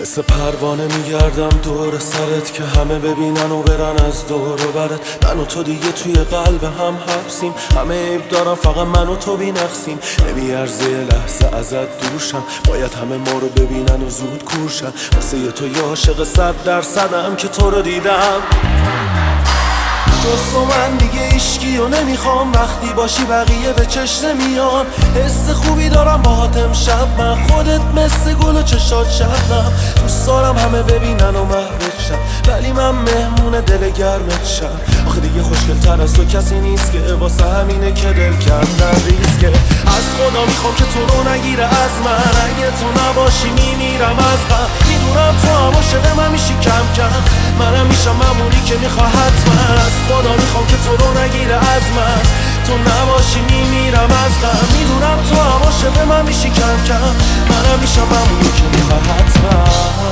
مثل پروانه میگردم دور سرت که همه ببینن و برن از دور و برت. من و تو دیگه توی قلب هم حبسیم، همه عیب دارم فقط من و تو بی‌نقصیم. نمیارزه یه لحظه ازت دوشم، باید همه ما رو ببینن و زود کورشن. واسه یه تو یه عاشق 100% که تو رو دیدم. جز تو من دیگه عشقی و نمیخوام، وقتی باشی بقیه به چشم نمیان. حس خوبی دارم باهات امشب من، خودت مثل گل و چشات شبنم. دوست دارم همه ببینن و محوت شن، ولی من مهمون دل گرمت شم. آخه دیگه خوشگل‌تر از تو کسی نیست که، واسه همینه که دل کردن ریسکه. از خدا میخوام که تو رو نگیره از من، اگه تو نباشی میمیرم از غم. میدونم تو هم عاشق من میشی کم کم، منم میشم ممونی که میخواه حتما. از خدا میخوام که تو رو نگیره از من، تو نباشی میمیرم از غم. میدونم تو هم عاشق من میشی کم کم، منم میشم ممونی که میخواه حتما.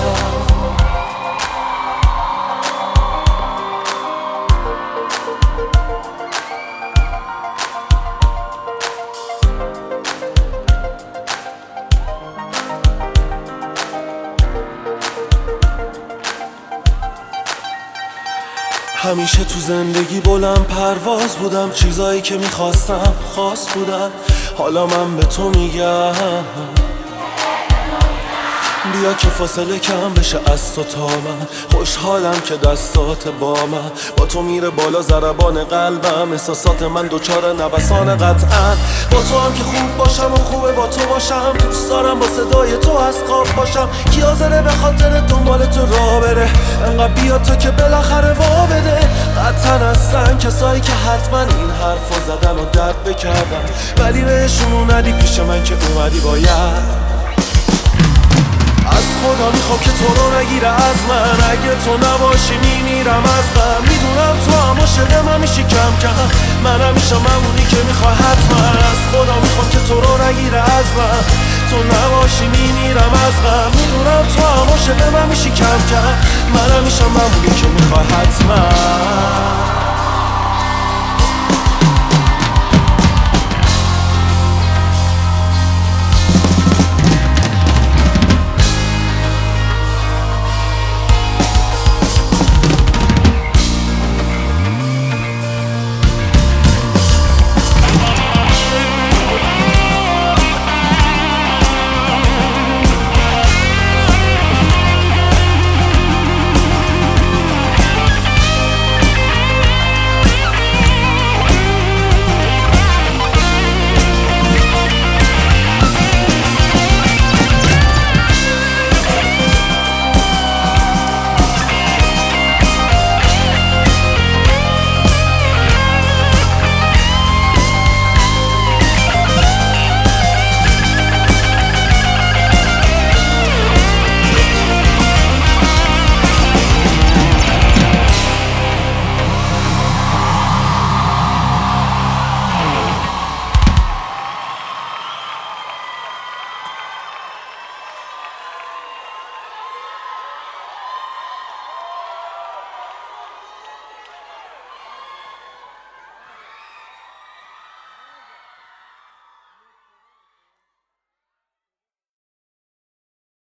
همیشه تو زندگی بلند پرواز بودم، چیزایی که میخواستم خاص بودن. حالا من به تو میگم بیا که فاصله کم بشه از تو تا من. خوشحالم که دستات با من، با تو میره بالا ضربان قلبم. احساسات من دوچار نوسان قطعا، با تو هم که خوب باشم و خوبه با تو باشم. دوست دارم با صدای تو از خواب باشم، کی حاضره به خاطر دنبال تو راه بره. انقدر بیا تو که بالاخره وا بده. قطعا هستن کسایی که حتما این حرفو زدن و درد بکردن، ولی بهشون اومدی پیش من که اومدی باید. از خدا میخوام که تو رو نگیره از من، اگه تو نباشی میمیرم از غم. میدونم تو هم عاشق من میشی کم کم، منم میشم ممونی که میخواه حتما. از خدا میخوام که تو رو نگیره از من، تو نباشی میمیرم از غم. میدونم تو هم عاشق من میشی کم کم، منم میشم ممونی که میخواه حتما.